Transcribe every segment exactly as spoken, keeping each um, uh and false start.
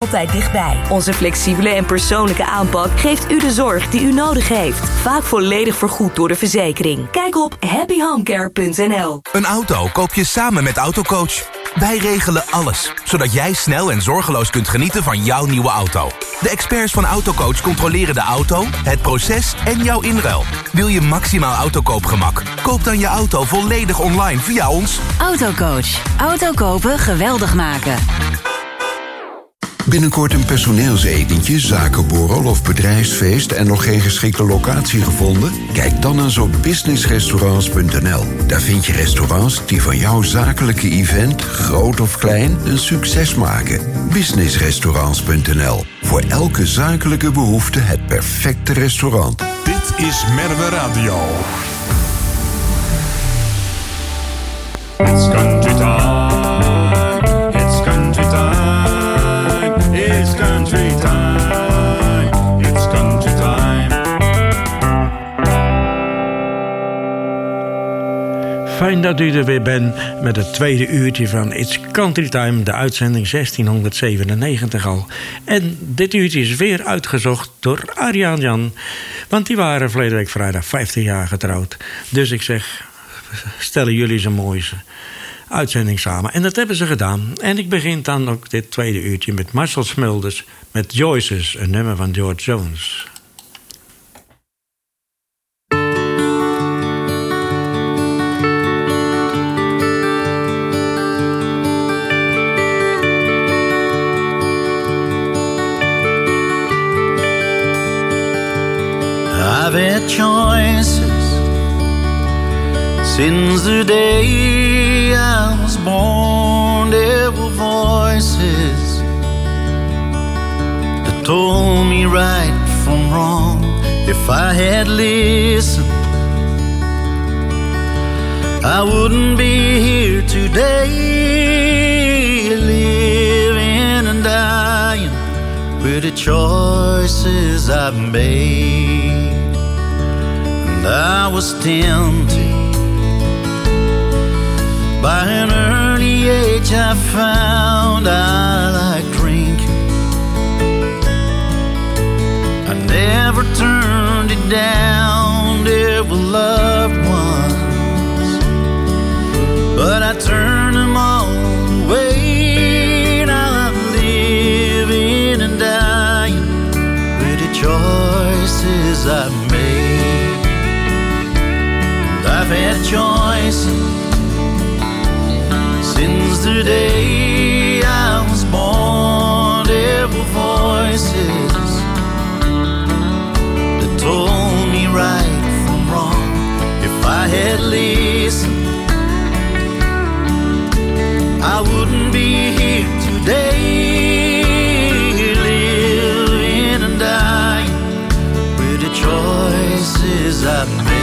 Altijd dichtbij. Onze flexibele en persoonlijke aanpak geeft u de zorg die u nodig heeft. Vaak volledig vergoed door de verzekering. Kijk op happy home care punt n l. Een auto koop je samen met Autocoach. Wij regelen alles, zodat jij snel en zorgeloos kunt genieten van jouw nieuwe auto. De experts van Autocoach controleren de auto, het proces en jouw inruil. Wil je maximaal autokoopgemak? Koop dan je auto volledig online via ons. Autocoach. Auto kopen geweldig maken. Binnenkort een personeelsetentje, zakenborrel of bedrijfsfeest en nog geen geschikte locatie gevonden? Kijk dan eens op business restaurants punt n l. Daar vind je restaurants die van jouw zakelijke event, groot of klein, een succes maken. business restaurants punt n l. Voor elke zakelijke behoefte het perfecte restaurant. Dit is Merwe Radio. It's country time. It's country time. It's country time, it's country time. Fijn dat u er weer bent met het tweede uurtje van It's Country Time, de uitzending zestienhonderdzevenennegentig al. En dit uurtje is weer uitgezocht door Ariaan Jan, want die waren verleden week vrijdag vijftig jaar getrouwd. Dus ik zeg, stellen jullie zo'n mooie uitzending samen. En dat hebben ze gedaan. En ik begin dan ook dit tweede uurtje met Marcel Smulders met Joyces, een nummer van George Jones. I've had choices since the day I was born. There were voices that told me right from wrong. If I had listened, I wouldn't be here today, living and dying with the choices I've made. And I was tempted by an early age. I found I like drinking. I never turned it down. There were loved ones, but I turned them all away. Now I'm living and dying with the choices I've made. And I've had choices since the day I was born. There were voices that told me right from wrong. If I had listened, I wouldn't be here today, living and dying with the choices I've made.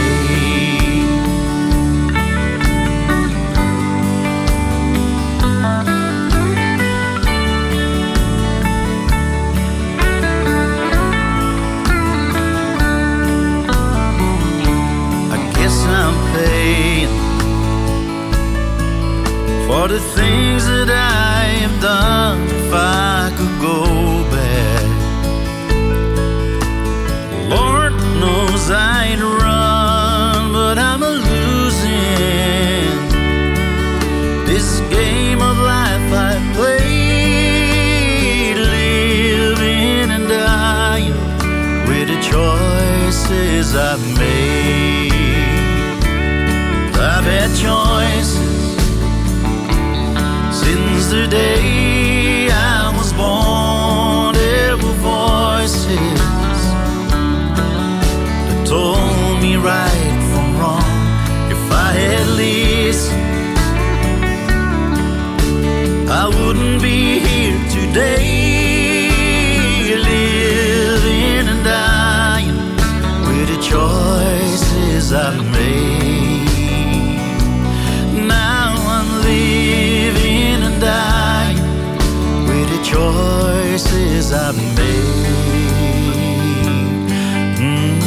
For the things that I have done, if I could go back, Lord knows I'd run, but I'm a losing this game of life I played, living and dying with the choices I've made. I've had choices since the day I was born. There were voices that told me right from wrong. If I had listened, I wouldn't be here today, living and dying with the choices I've made. Now I'm living and dying with the choices I've made. Mm.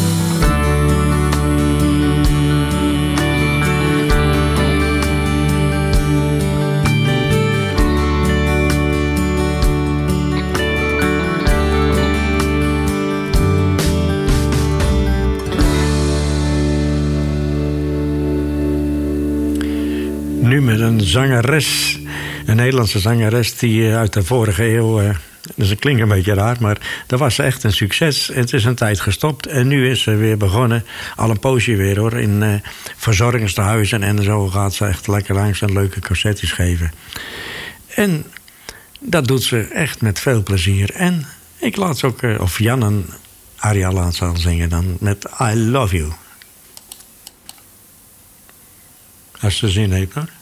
met een zangeres, een Nederlandse zangeres die uit de vorige eeuw, uh, dus het klinkt een beetje raar, maar dat was echt een succes. Het is een tijd gestopt en nu is ze weer begonnen, al een poosje weer hoor, in uh, verzorgingstehuizen en zo gaat ze echt lekker langs en leuke concertjes geven. En dat doet ze echt met veel plezier. En ik laat ze ook, uh, of Jan en Aria laat ze al zingen dan met I Love You. Als ze zin heeft hoor.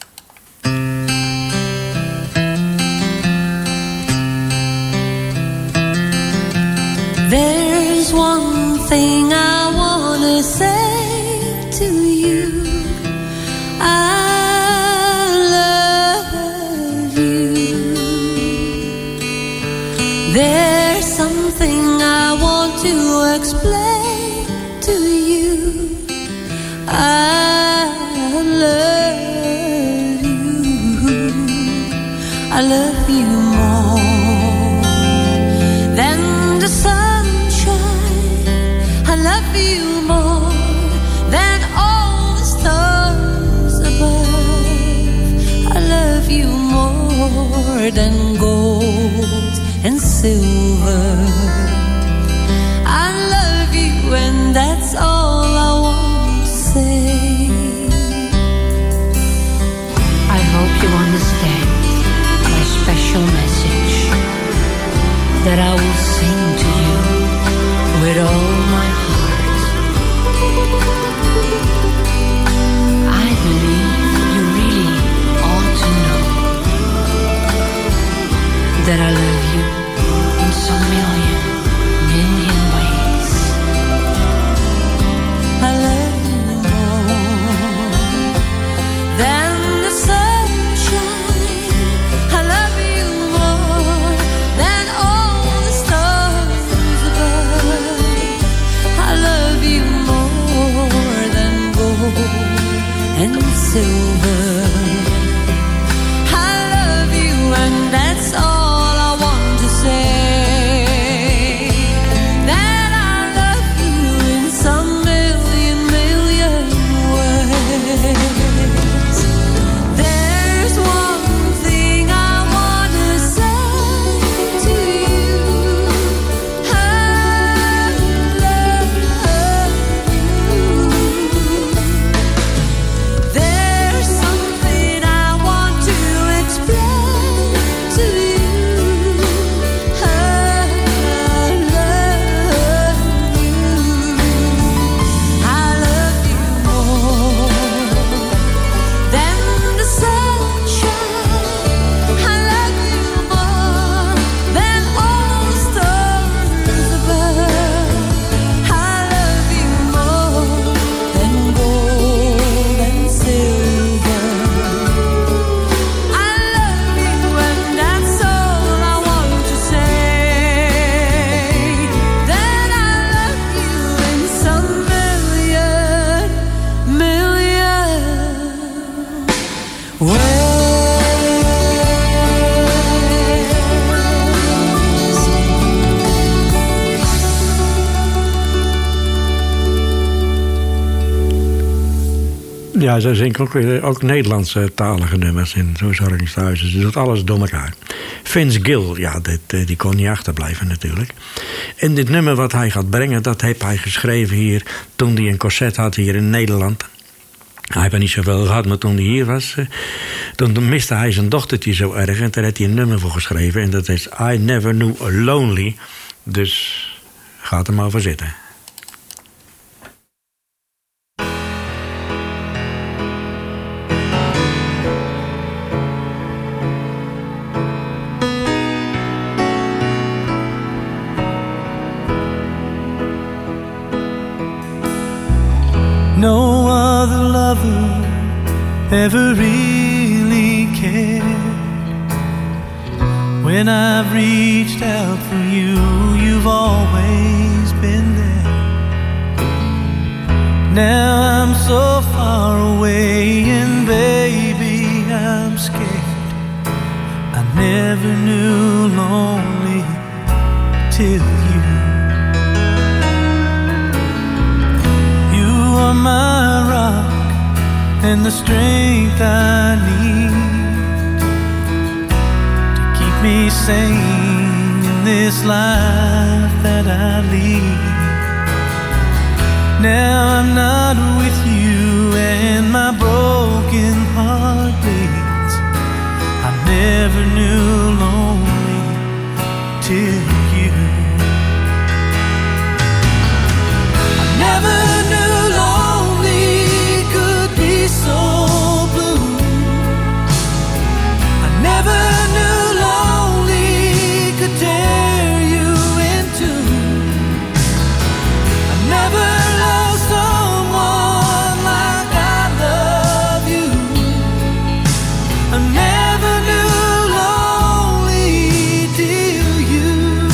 There's one thing I wanna say to you. I love you. There's something I want to explain to you. I love you. I love you more than the sunshine. I love you more than all the stars above. I love you more than gold and silver. I love you and that's all I want to say. I hope you understand my special message that I will sing to you with all my heart. I believe you really ought to know that I love you in some million, million ways. I love you more than the sunshine. I love you more than all the stars above. I love you more than gold and silver. I love you and that's all I want to say. That I love you in some million, million ways. There's one thing I wanna say to you. I love you. There's something I want to explain to you. I love you. I love you more than the sunshine. I love you more than all the stars above. I love you more than gold and silver. I love you and that's all I want to say. That I love you in some million, million ways. Ja, ze zingt ook, weer- ook Nederlandse talige nummers in verzorgingshuizen. Ze doet alles door elkaar. Vince Gill, ja, dit, eh, die kon niet achterblijven natuurlijk. En dit nummer wat hij gaat brengen, dat heeft hij geschreven hier toen hij een concert had hier in Nederland. Hij heeft er niet zoveel gehad, maar toen hij hier was, eh, toen miste hij zijn dochtertje zo erg. En daar heeft hij een nummer voor geschreven. En dat is I Never Knew a Lonely. Dus gaat er maar voor zitten. No other lover ever really cared. When I've reached out for you, you've always been there. Now I'm so far away and baby, I'm scared. I never knew lonely till you. You are my rock and the strength I need to keep me sane in this life that I lead. Now I'm not with you and my broken heart bleeds. I never knew lonely till you. I never knew lonely could be so blue. I never knew lonely could tear you in two. I never loved someone like I love you. I never knew lonely till you.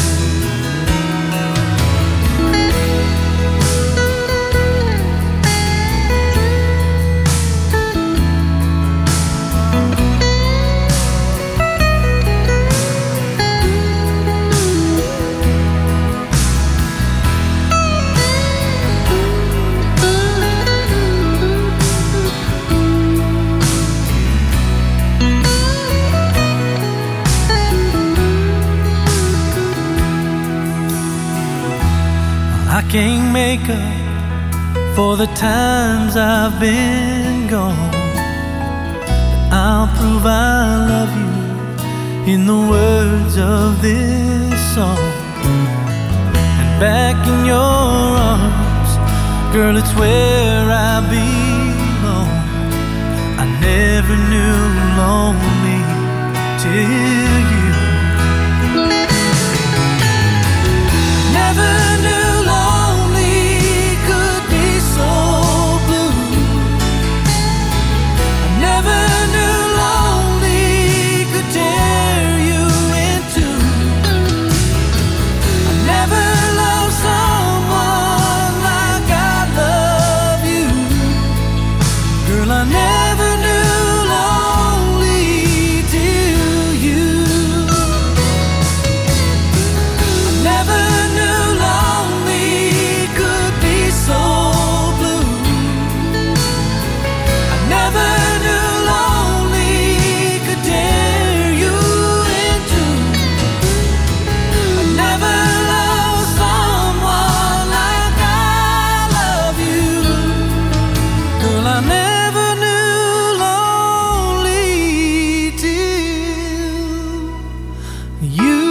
I can't make up for the times I've been gone, but I'll prove I love you in the words of this song. And back in your arms, girl, it's where I belong. I never knew lonely till you. Never knew lonely could be so blue. I never knew lonely could tear you in two. I never loved someone like I love you. Girl, I never knew lonely till you. I never knew lonely could be so blue. I never knew lonely could tear you in two. I never loved someone like I love you. Girl, I never knew lonely till you.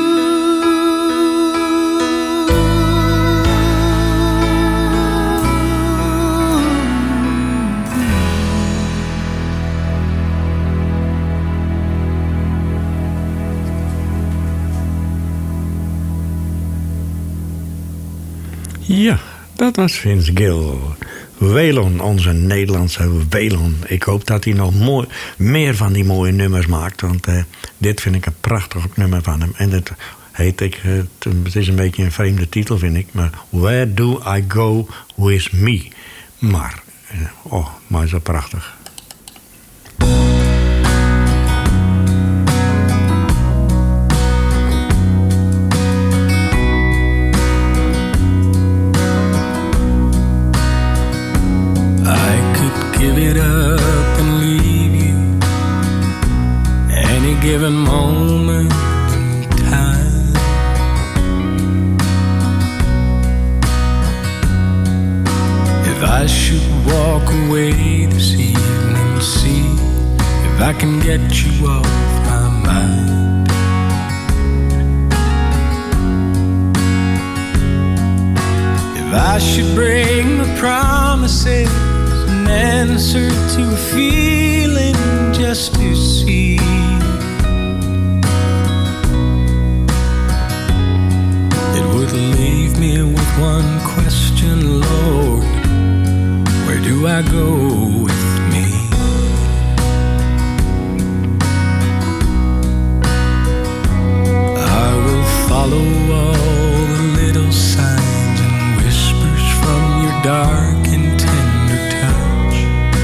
Ja, dat was Vince Gill. Waylon, onze Nederlandse Waylon. Ik hoop dat hij nog mooi, meer van die mooie nummers maakt. Want uh, dit vind ik een prachtig nummer van hem. En het heet ik, uh, het is een beetje een vreemde titel vind ik. Maar Where Do I Go With Me? Maar, uh, oh, maar zo prachtig. I could give it up and leave you any given moment in time. If I should walk away this evening, see if I can get you off my mind. If I should bring the promises, an answer to a feeling just to see it would leave me with one question, Lord, where do I go with me? I will follow all the little signs and whispers from your dark and tender touch.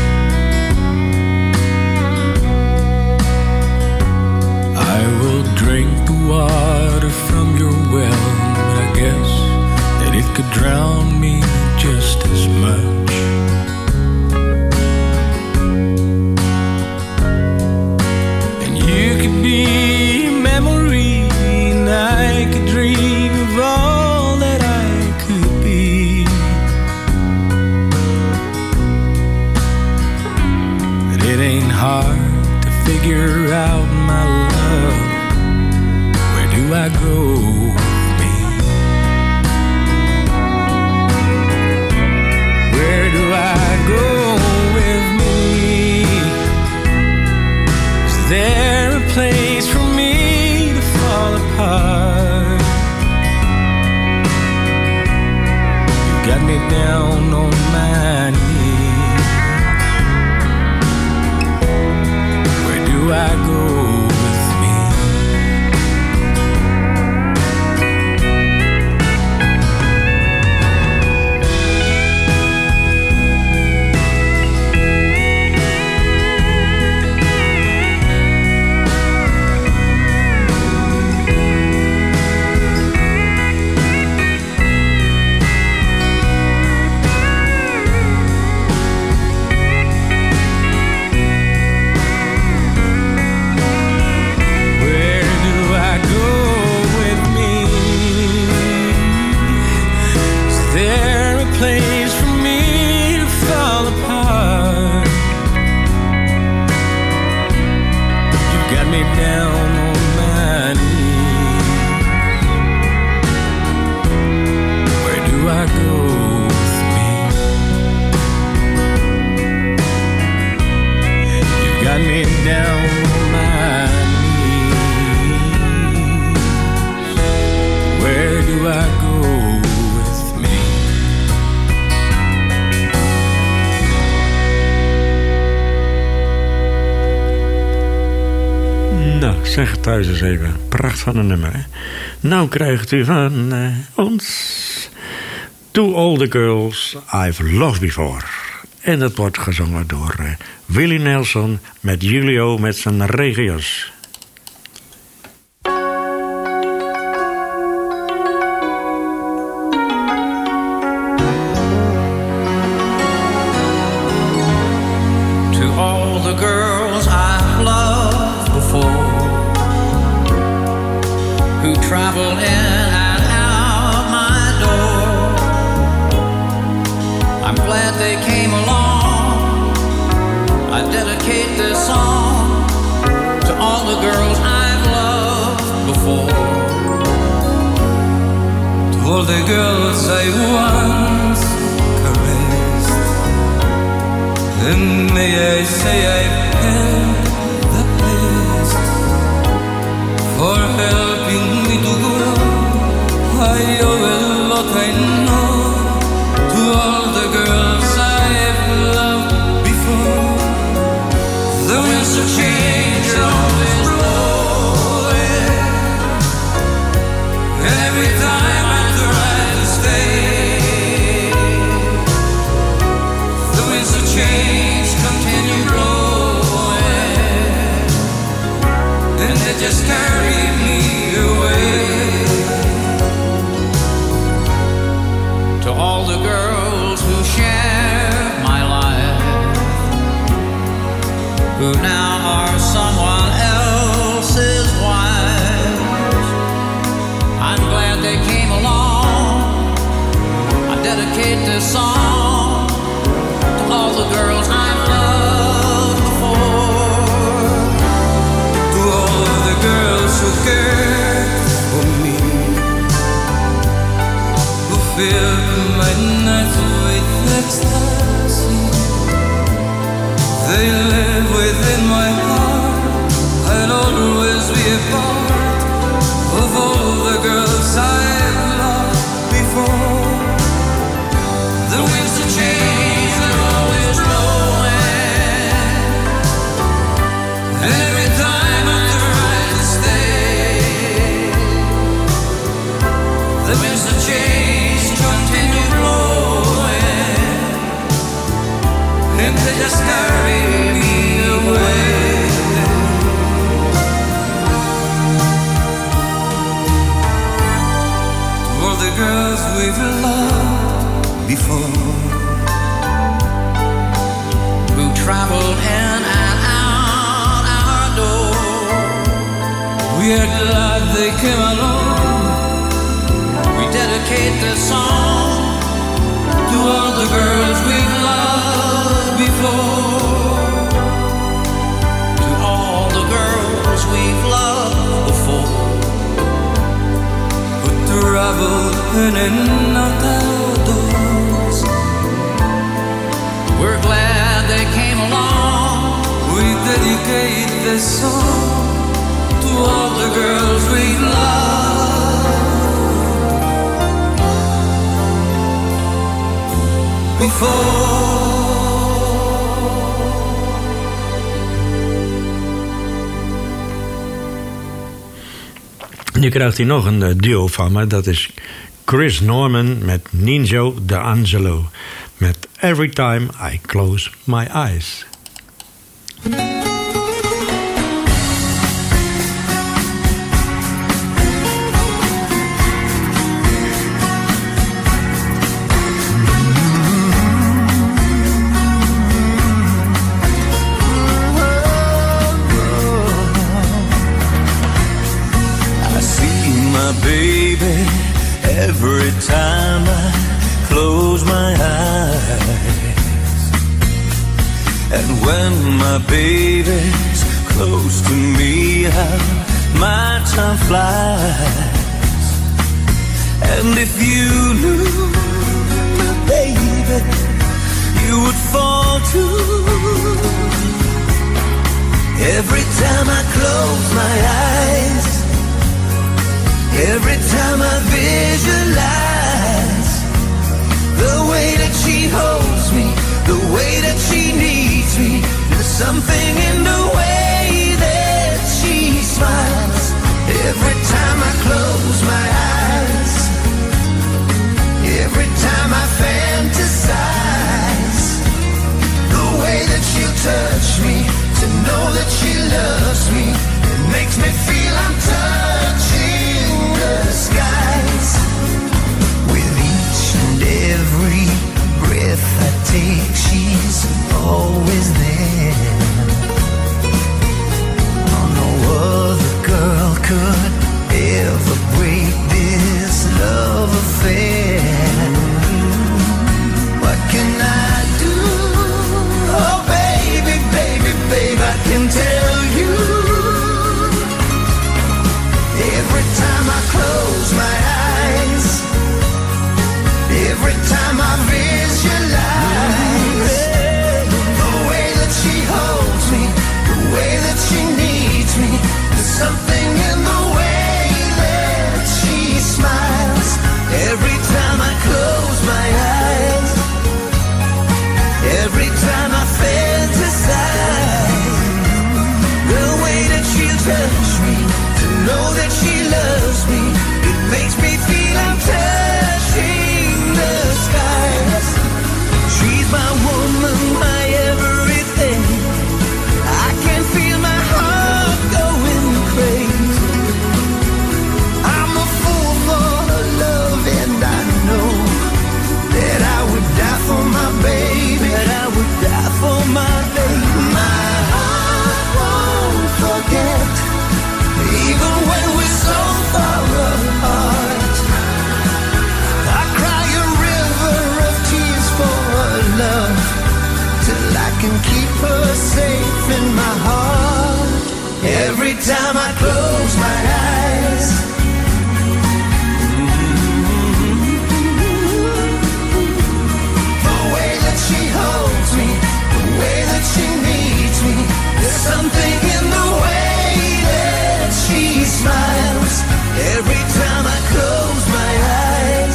I will drink the water from your well, but I guess that it could drown me just as much. with me? Where do I go with me? Is there a place for me to fall apart? You got me down on my knees. Where do I go with me? Zeg het thuis eens even. Pracht van een nummer, hè? Nou krijgt u van uh, ons To All the Girls I've Loved Before. En dat wordt gezongen door uh, Willie Nelson met Julio met zijn regenjas. To all the girls I've loved before, who travel in and out my door, I'm glad they came along. I dedicate this song to all the girls I've loved before. To all the girls I once caressed, and may I say I've had the best for helping me to grow. I owe a lot, I know, to all the girls I've loved before. The winds of change are always blowing, and every time I try to stay, the winds of change continue blowing, and they just carry me away. To all the girls who share my life, who now are someone else's wives, I'm glad they came along. I dedicate this song to all the girls I've loved before. To all the girls who cared for me, who filled my nights with ecstasy. They live within my heart. I'll always be a part of all the girls I've loved before. The winds of change are always blowing, and every time I try to stay, the winds of change continue blowing, and they just carry me away. To all the girls we've loved before, who traveled in and out our door, we are glad they came along. We dedicate this song to all the girls we've loved before. To all the girls we've loved before, travel in and out outdoors. We're glad they came along. We dedicate this song to all the girls we love. Before Nu krijgt hij nog een duo van me. Dat is Chris Norman met Ninjo D'Angelo. Met Every Time I Close My Eyes. Baby, every time I close my eyes, and when my baby's close to me, how my time flies. And if you knew my baby, you would fall too. Every time I close my eyes, every time I visualize the way that she holds me, the way that she needs me, there's something in the way that she smiles. Every time I close my eyes, every time I fantasize the way that she'll touch me, to know that she loves me, it makes me feel I'm touching the skies. With each and every breath I take, she's always there. Oh, no other girl could ever break this love affair. What can I do? Oh baby, baby, baby, I can tell you. Every time I close my eyes, every time I visualize the way that she holds me, the way that she needs me, there's something in the way that she smiles. Every time I close my eyes, every time I fantasize the way that she'll touch me, know that she loves me, it makes me feel I'm touching the skies. She's my woman, my everything. I can feel my heart going crazy. I'm a fool for her love, and I know that I would die for my baby, that I would die for my baby. My heart won't forget, even when we're so far apart. I cry a river of tears for her love, till I can keep her safe in my heart. Every time I close my eyes, the way that she holds me, the way that she needs me, there's something in the way that she smiles. Every time I close my eyes,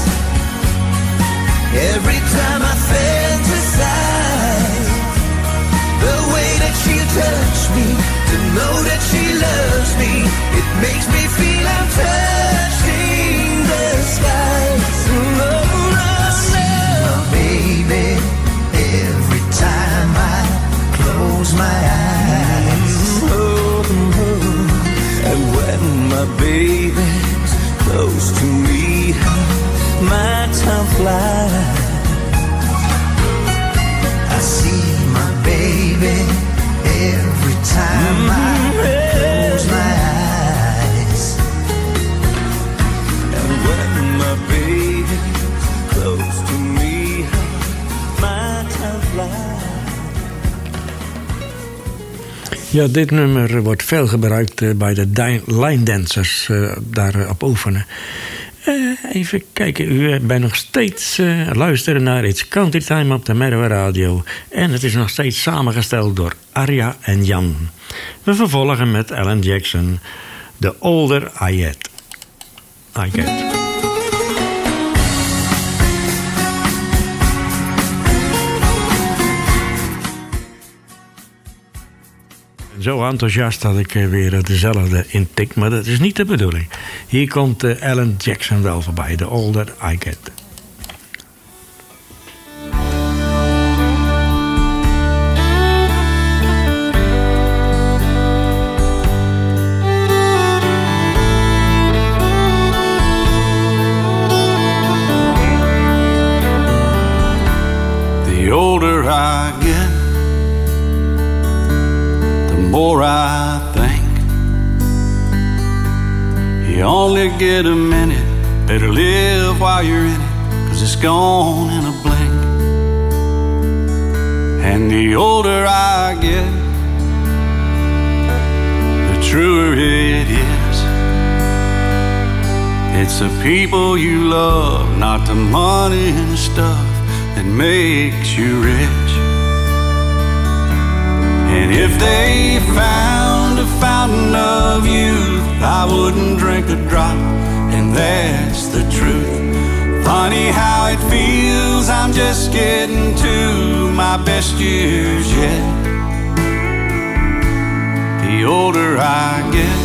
every time I fantasize the way that she'll touch me, to know that she loves me, it makes me feel I'm touching the skies. Oh, no, no, baby, every time I close my eyes. Oh, oh. And when my baby's close to me, my time flies. I see my baby every time I close my eyes. And when my baby's close to me, my time flies. Ja, dit nummer wordt veel gebruikt uh, bij de line dancers uh, daar uh, op oefenen. Uh, even kijken, u bent nog steeds uh, luisteren naar It's Country Time op de Merwe Radio. En het is nog steeds samengesteld door Arja en Jan. We vervolgen met Alan Jackson, The Older I Get. I Get. Zo enthousiast dat ik weer dezelfde intik, maar dat is niet de bedoeling. Hier komt uh, Alan Jackson wel voorbij, The Older I Get. The older I get, the more I think. You only get a minute, better live while you're in it, 'cause it's gone in a blink. And the older I get, the truer it is. It's the people you love, not the money and stuff that makes you rich. And if they found a fountain of youth, I wouldn't drink a drop, and that's the truth. Funny how it feels, I'm just getting to my best years yet. The older I get,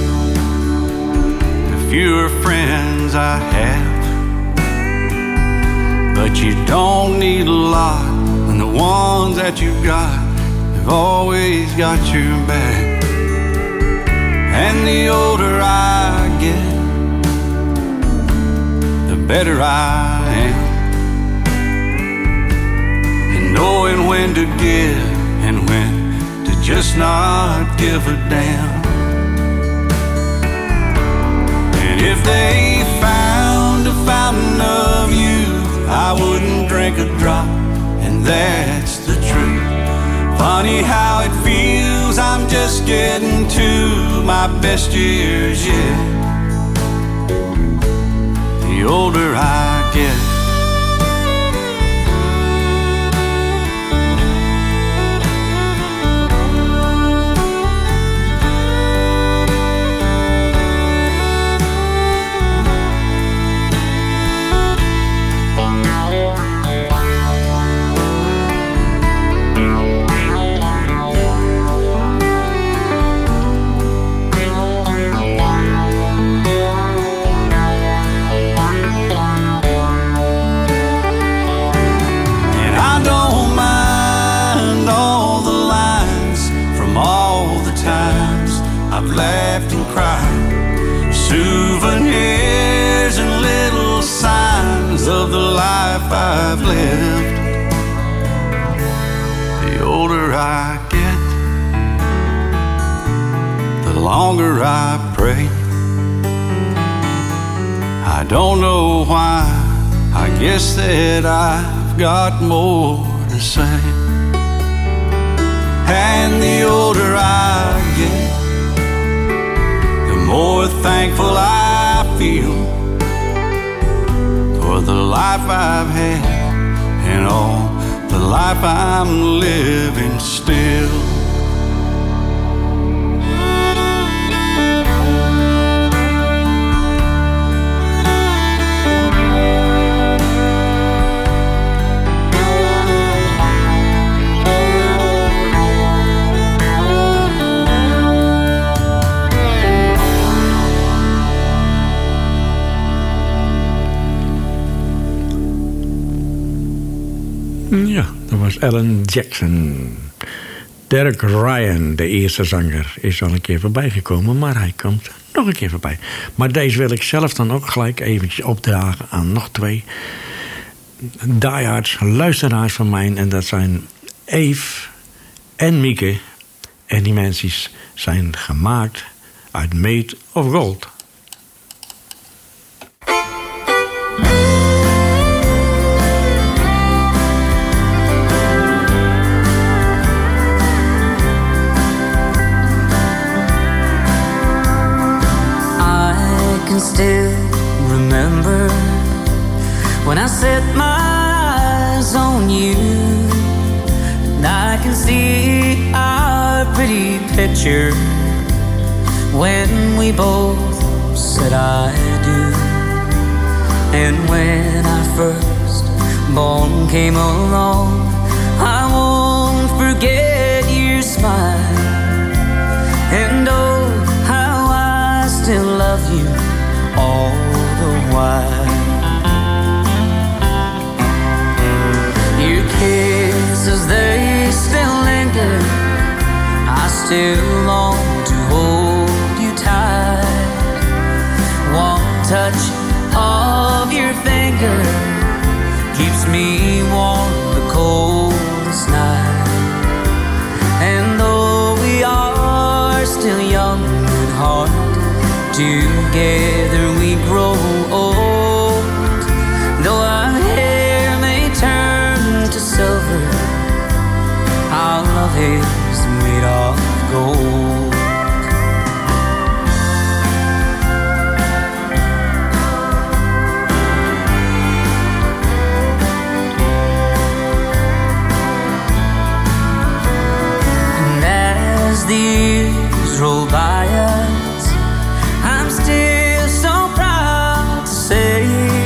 the fewer friends I have. But you don't need a lot when the ones that you got have always got your back. And the older I get, the better I am. And knowing when to give and when to just not give a damn. And if they found a fountain of youth, I wouldn't drink a drop, and that's the truth. Funny how it feels, I'm just getting to my best years yet. The older I get. Laughed and cried, souvenirs and little signs of the life I've lived. The older I get, the longer I pray. I don't know why, I guess that I've got more to say. And the older I get, the more thankful I feel for the life I've had and all the life I'm living still. Ja, dat was Alan Jackson. Derek Ryan, de eerste zanger, is al een keer voorbij gekomen, maar hij komt nog een keer voorbij. Maar deze wil ik zelf dan ook gelijk eventjes opdragen aan nog twee diehards, luisteraars van mij. En dat zijn Eve en Mieke. En die mensen zijn gemaakt uit Made of Gold. Still remember remember when I set my eyes on you, and I can see our pretty picture when we both said I do. And when our first born came along, I won't forget your smile. And oh, how I still love you all the while. Your kisses, they still linger. I still long to hold you tight. One touch of your finger keeps me warm the coldest night. And though we are still young at heart, together we grow old. Though our hair may turn to silver, our love is made of gold. The years roll by us, I'm still so proud to say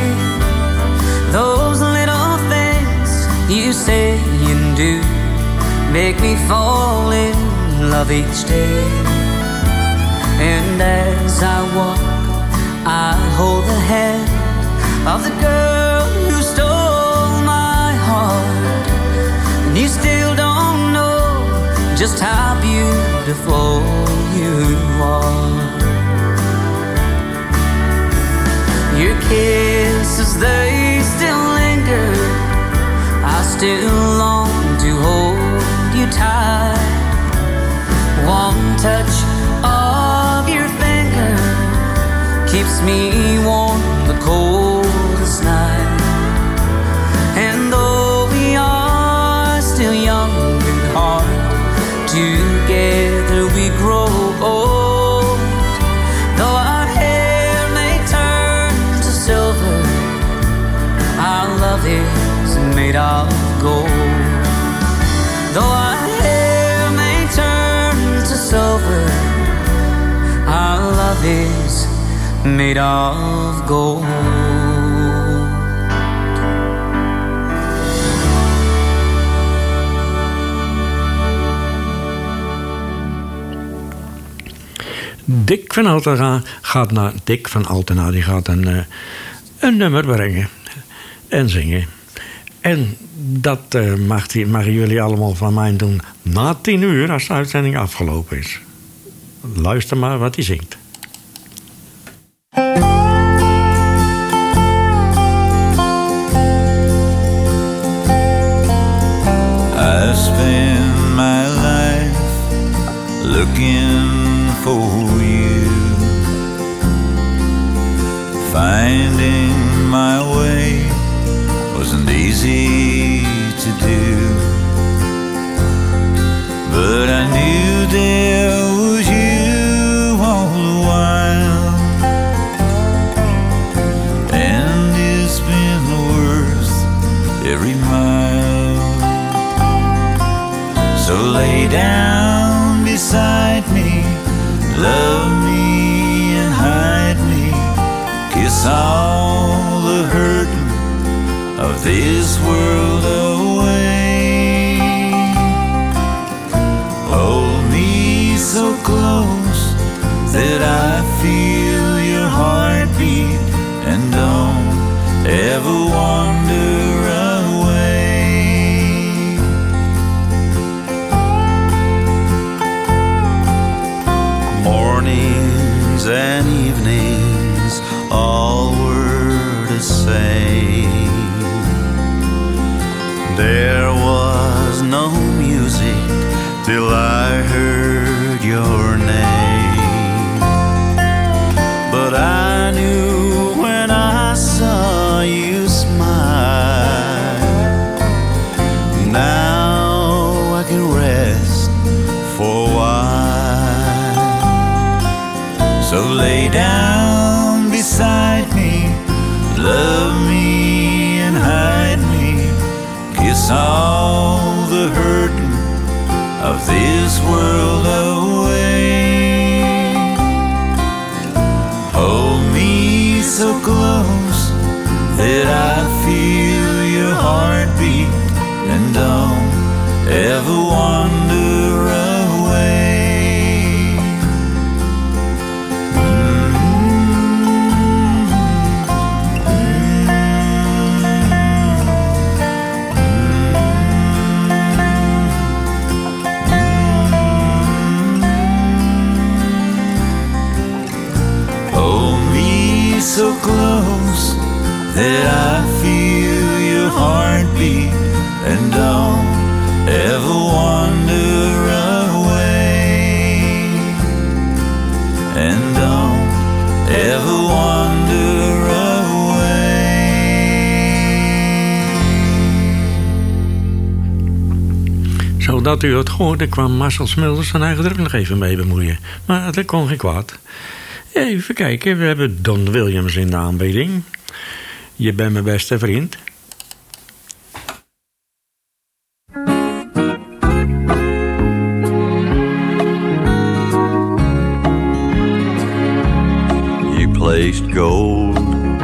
those little things you say and do make me fall in love each day. And as I walk, I hold the hand of the girl who stole my heart, and you still don't know just how beautiful you are. Your kisses, they still linger. I still long to hold you tight. One touch of your finger keeps me warm the coldest night. And though we are still young at heart, together we grow old. Though our hair may turn to silver, our love is made of gold. Though our hair may turn to silver, our love is made of gold. Dick van Altena gaat naar Dick van Altena. Die gaat een, uh, een nummer brengen en zingen. En dat uh, mag die, mag jullie allemaal van mij doen na tien uur als de uitzending afgelopen is. Luister maar wat hij zingt. I spend my life looking for you, finding my way wasn't easy to do, but I knew there was you all the while, and it's been worth every mile. So lay down beside me, love me and hide me, kiss all the hurting of this world away. Hold me so close that I feel your heartbeat, and don't ever wander away. Mornings and evenings, all were the same. There was no music till I heard your name, but I knew when I saw you smile. Now I can rest for a while. So lay down beside me, world away. Hold me so close that I feel your heartbeat, and don't ever wander away. So close that I feel your heartbeat, and don't ever wander away, and don't ever wander away. Zodat u het hoorde, kwam Marcel Smulders zijn eigen druk nog even mee bemoeien. Maar dat kon geen kwaad. Even kijken, we hebben Don Williams in de aanbieding. Je bent mijn beste vriend. You placed gold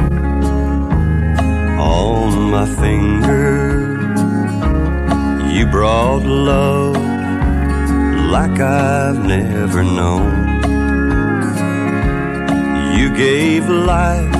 on my finger. You brought love like I've never known. You gave life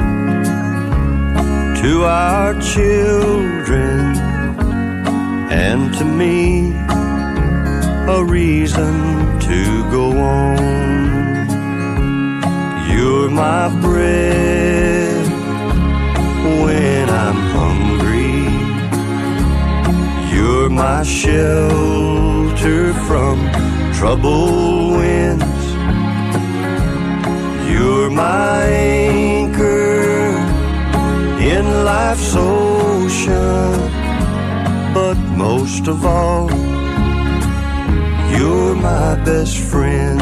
to our children, and to me a reason to go on. You're my bread when I'm hungry. You're my shelter from troubled winds. You're my anchor in life's ocean, but most of all, you're my best friend.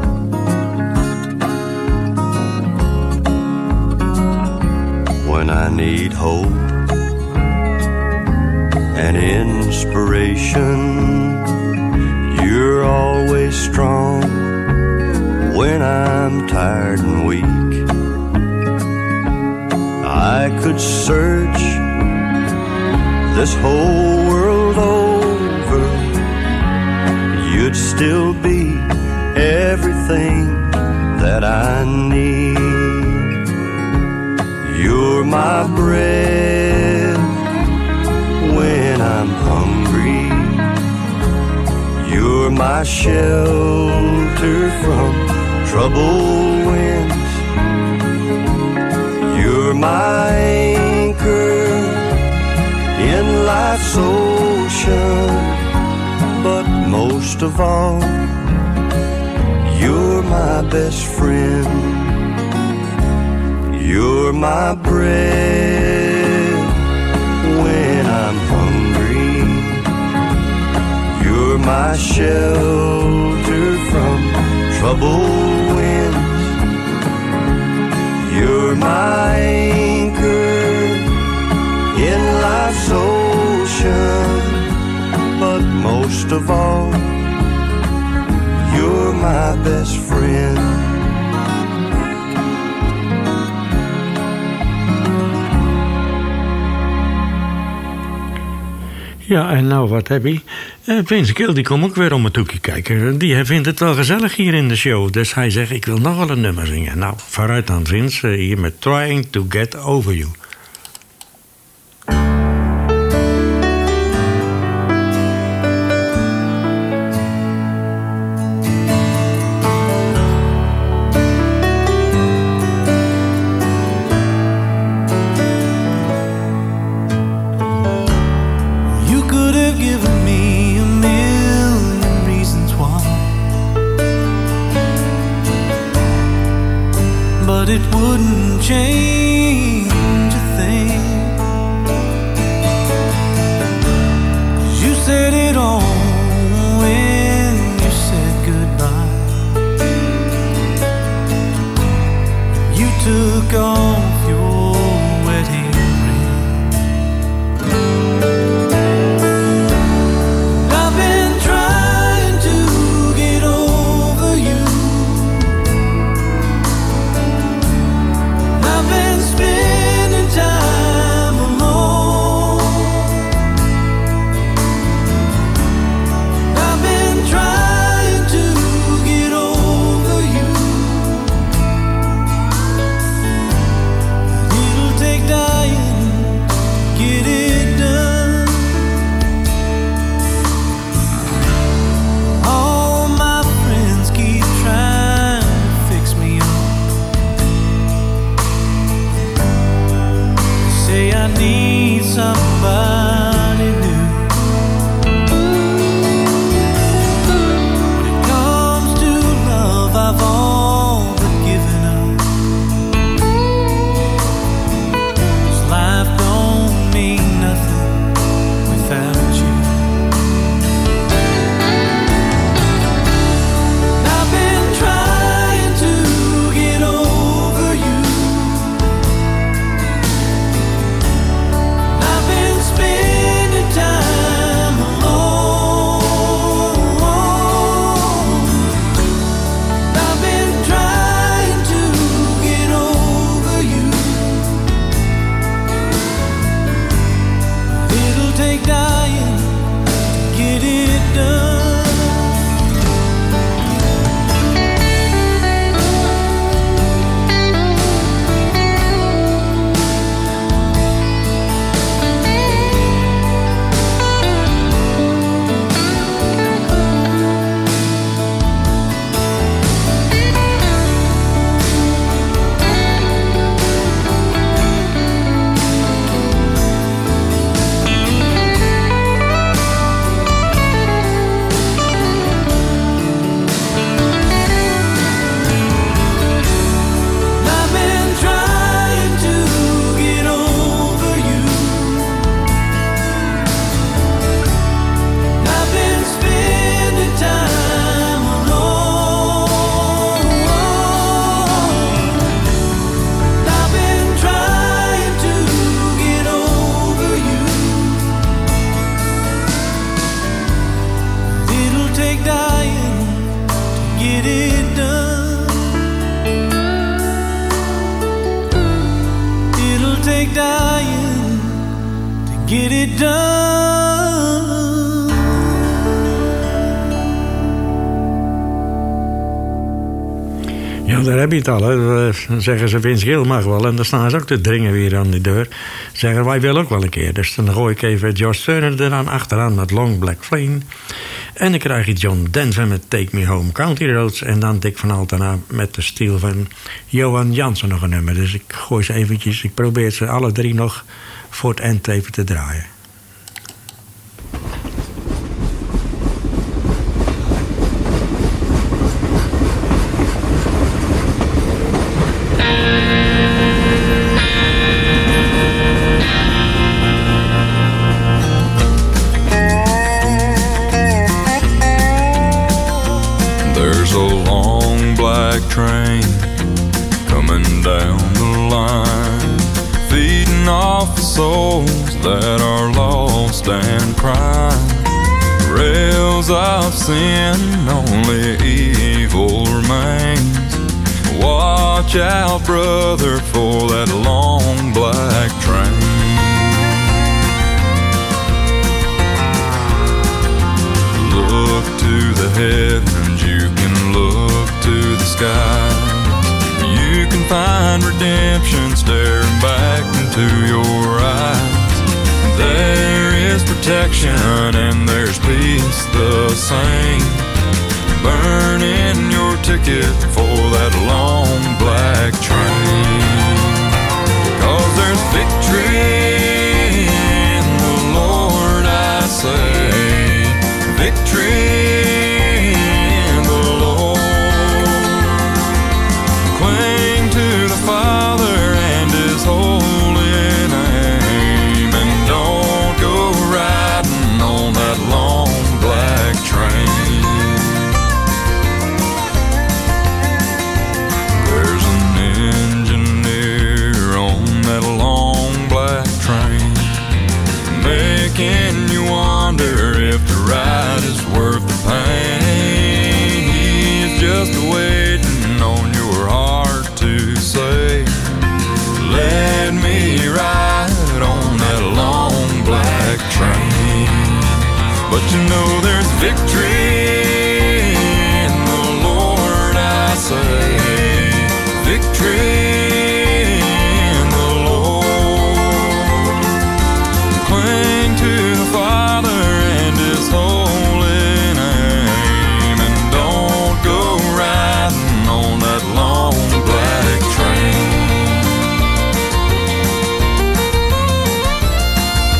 When I need hope and inspiration, you're always strong. When I'm tired and weak, I could search this whole world over, you'd still be everything that I need. You're my bread when I'm hungry. You're my shelter from troubled winds. You're my anchor in life's ocean, but most of all, you're my best friend. You're my bread when I'm hungry. You're my shelter from troubled winds. You're my anchor in life's ocean, but most of all, you're my best friend. Ja, en nou, wat heb je? Uh, Vince Gill, die komt ook weer om het hoekje kijken. Die vindt het wel gezellig hier in de show. Dus hij zegt, ik wil nog wel een nummer zingen. Nou, vooruit dan Vince, uh, hier met Trying to Get Over You. But it wouldn't change a somebody new. When it comes to love, I've all but given up. 'Cause life don't mean nothing without you. I've been trying to get over you. I've been spending time alone. I've been trying to get over you. It'll take dying to get it done. I've been trying to get over you. I've been spending time alone. I've been trying to get over you. It'll take dying to get it done. It'll take dying to get it done. Ja, daar heb je het al. Hè. Dan zeggen ze, Vince Gill mag wel. En dan staan ze ook te dringen weer aan die deur. Zeggen, wij willen ook wel een keer. Dus dan gooi ik even George Turner eraan achteraan met Long Black Flame. En dan krijg je John Denver met Take Me Home Country Roads. En dan Dick van Altena met de stil van Johan Jansen nog een nummer. Dus ik gooi ze eventjes. Ik probeer ze alle drie nog voor het eind even te draaien. There's a long black train coming down the line, feeding off the souls that are lost and crying. Rails of sin, only evil remains. Watch out, brother, for that long black train. Look to the heavens, you can look to the skies. You can find redemption staring back into your eyes. There is protection and there's peace the same. Burning your ticket for that long black train. 'Cause there's victory in the Lord, I say. Victory in the Lord. Cling to the Father and His holy name, and don't go riding on that long black train. There's an engineer on that long black train, making you wonder if the ride is worth the pain. He's just waiting on your heart to say, let me ride on that long black train. But you know there's victory in the Lord, I say. Victory in the Lord. Cling to the Father and His holy name, and don't go riding on that long black train.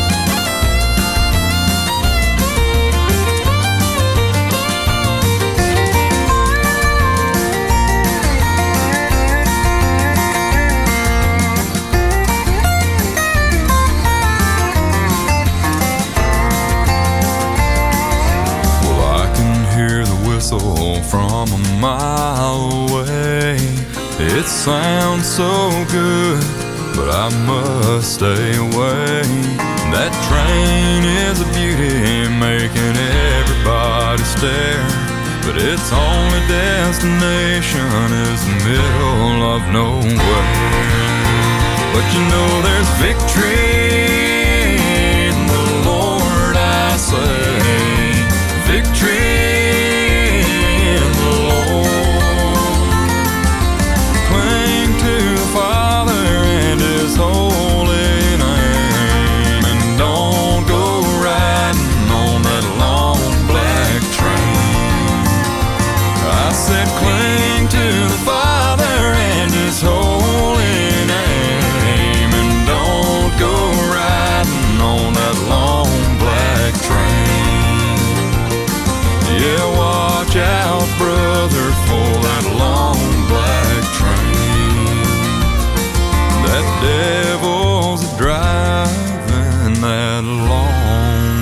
from a mile away. It sounds so good, but I must stay away. That train is a beauty, making everybody stare, but its only destination is the middle of nowhere. But you know there's victory in the Lord, I say. Victory in the Lord. Cling to the Father and His holy name, and don't go riding on that long black train. I said cling to the Father and His holy name, and don't go riding on that long black train. Yeah, watch out, brother, for that long black train. That devil's driving that long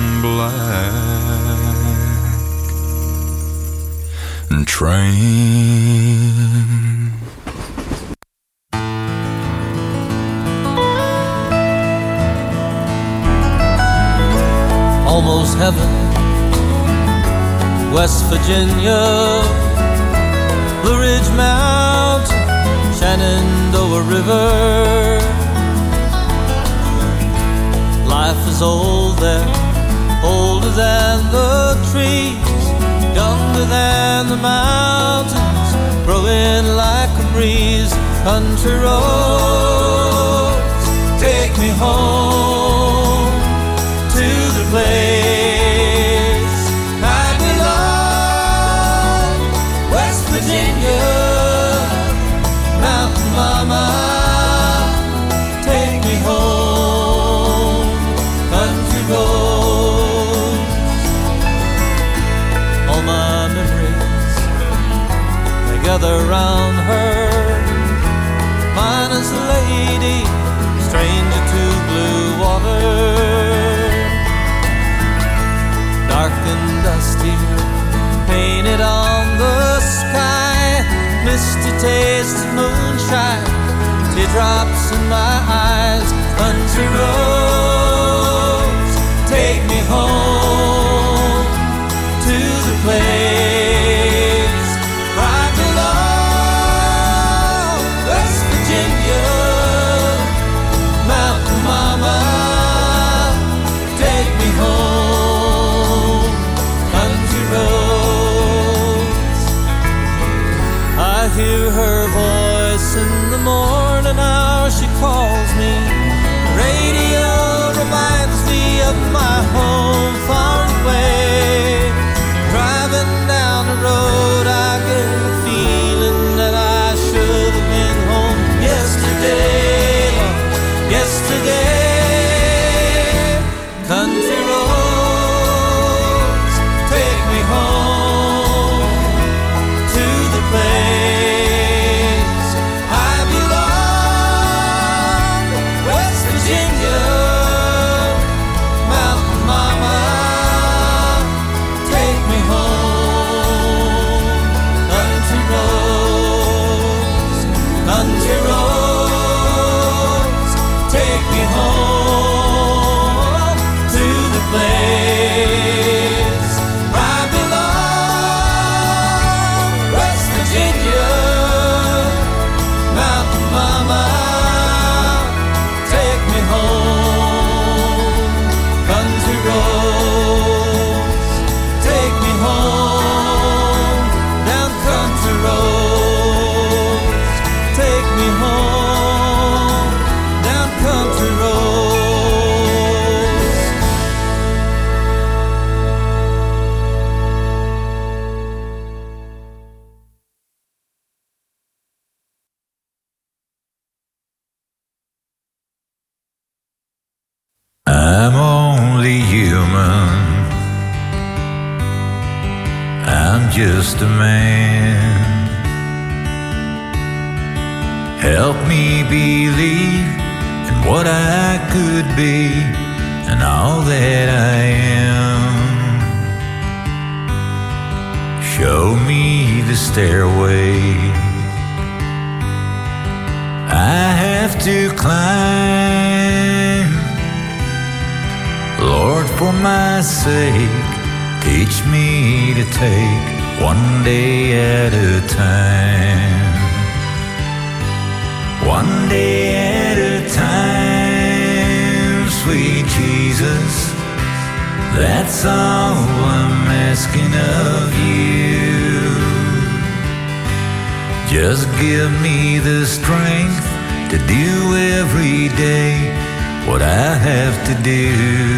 black train. Almost heaven, West Virginia, Blue Ridge Mountain, Shenandoah River. Life is old there, older than the trees, younger than the mountains, growing like a breeze. Country roads, take me home to the place I belong. West Virginia, Mountain Mama, take me home. Country roads, all my memories, they gather round her. Mine is a lady, stranger to blue water, dark and dusty, painted on the sky, misty taste of moonshine, teardrops in my eyes. Country roads, take me home to the place where I belong. West Virginia, Mountain Mama, take me home. Country roads, I hear her voice in the morning hour. She calls me. Radio reminds me of my home far away. Driving down the road, I get a feeling that I should have been home yesterday, Lord, yesterday. Country roads, take me home to the place I belong. West Virginia, Mountain Mama, take me home. Country roads, country roads, take me home to the place I belong. West Virginia, Mountain Mama, take me home. Country roads, take me home. Down country roads, take me home. Down country roads. I'm only human. I'm just a man. Help me believe in what I could be and all that I am. show me the stairway. I have to climb, Lord, for my sake, teach me to take one day at a time. One day at a time, sweet Jesus, that's all I'm asking of you. Just give me the strength to do every day what I have to do.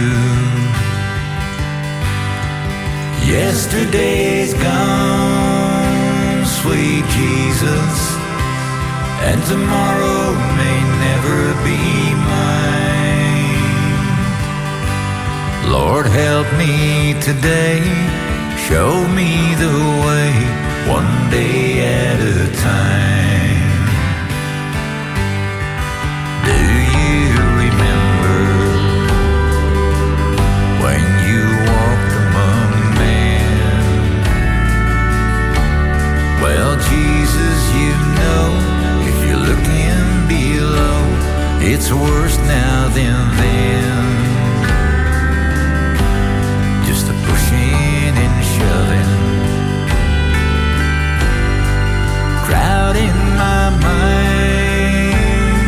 Yesterday's gone, sweet Jesus, and tomorrow may never be mine. Lord, help me today, show me the way, one day at a time. Do you remember when you walked among men? Well, Jesus, you know, if you're looking below, it's worse now than then. Just a pushing and shoving, crowding my mind.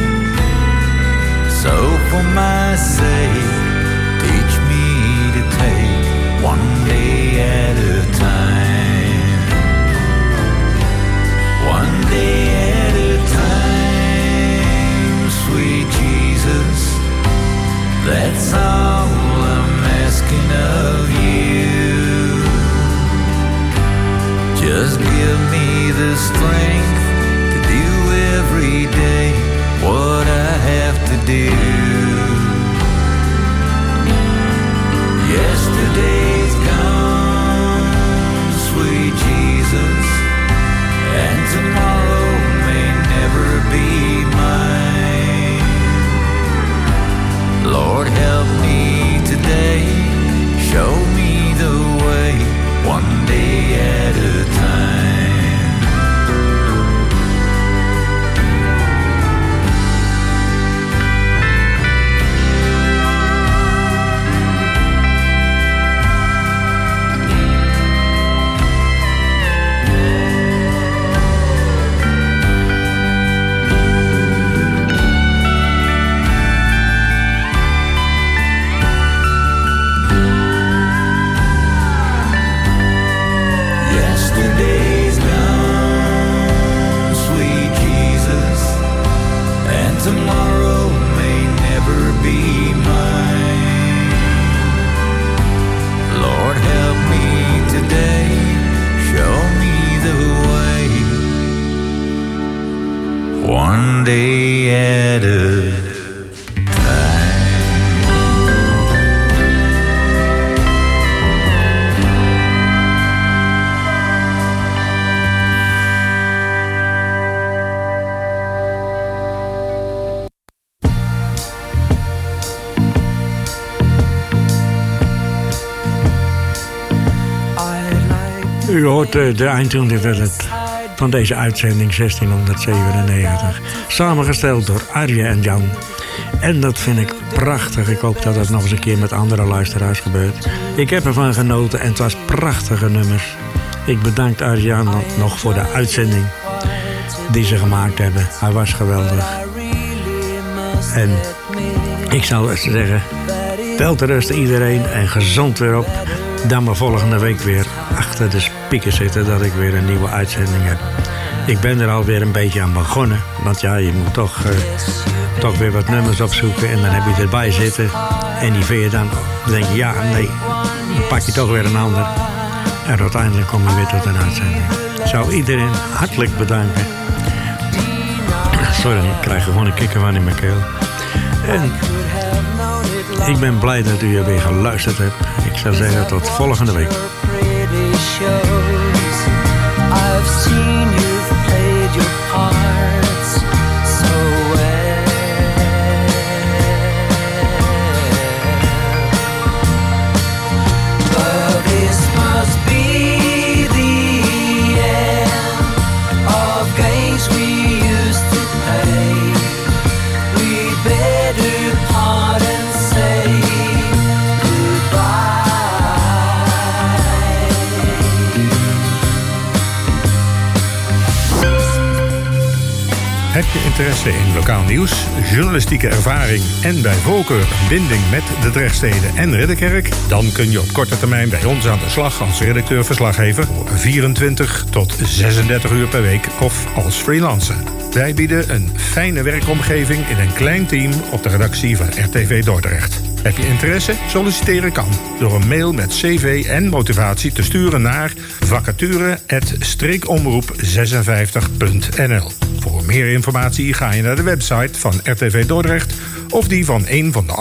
So for my sake, teach me to take one day at a time. One day at a time, sweet Jesus, that's all I'm asking of you. Just give me the strength to do every day what I have to do. Yesterday's gone, sweet Jesus, and tomorrow may never be mine. Lord, help me today, show me the way, one day at a time. Yesterday's gone, sweet Jesus, and tomorrow may never be mine. Lord, help me today, show me the way, one day at a U hoort uh, de eindtoon van deze uitzending zestienhonderdzevenennegentig. Samengesteld door Arje en Jan. En dat vind ik prachtig. Ik hoop dat dat nog eens een keer met andere luisteraars gebeurt. Ik heb ervan genoten en het was prachtige nummers. Ik bedank Arje Jan nog voor de uitzending die ze gemaakt hebben. Hij was geweldig. En ik zou zeggen, wel te rusten iedereen en gezond weer op. Dan maar volgende week weer achter de speaker zitten dat ik weer een nieuwe uitzending heb. Ik ben er alweer een beetje aan begonnen. Want ja, je moet toch, uh, toch weer wat nummers opzoeken. En dan heb je erbij zitten. En die vind je dan, dan denk je ja, nee. Dan pak je toch weer een ander. En uiteindelijk kom je weer tot een uitzending. Ik zou iedereen hartelijk bedanken. Sorry, ik krijg gewoon een kikker van in mijn keel. En ik ben blij dat u er weer geluisterd hebt. Ik zou zeggen tot volgende week. I've seen you've played your parts so well. But this must be the interesse in lokaal nieuws, journalistieke ervaring en bij voorkeur een binding met de Drechtsteden en Ridderkerk? Dan kun je op korte termijn bij ons aan de slag als redacteur-verslaggever voor vierentwintig tot zesendertig uur per week of als freelancer. Wij bieden een fijne werkomgeving in een klein team op de redactie van R T V Dordrecht. Heb je interesse? Solliciteren kan door een mail met cv en motivatie te sturen naar vacature apenstaartje streekomroep zesenvijftig punt n l. Voor meer informatie ga je naar de website van R T V Dordrecht of die van een van de